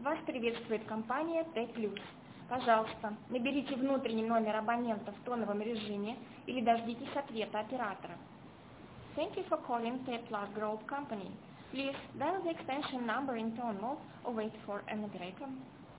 Вас приветствует компания T+. Пожалуйста, наберите внутренний номер абонента в тоновом режиме или дождитесь ответа оператора. Thank you for calling T+ Group Company. Please dial the extension number in tone mode or wait for an operator.